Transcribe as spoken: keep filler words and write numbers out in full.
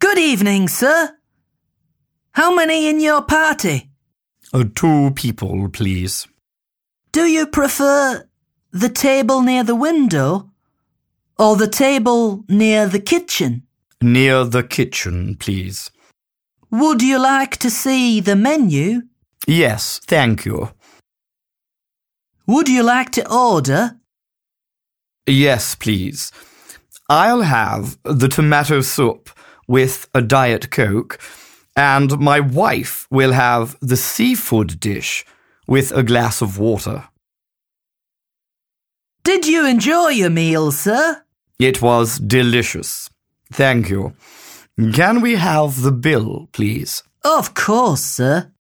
Good evening, sir. How many in your party? Uh, two people, please. Do you prefer the table near the window or the table near the kitchen? Near the kitchen, please. Would you like to see the menu? Yes, thank you. Would you like to order? Yes, please. I'll have the tomato soup with a Diet Coke, and my wife will have the seafood dish with a glass of water. Did you enjoy your meal, sir? It was delicious. Thank you. Can we have the bill, please? Of course, sir.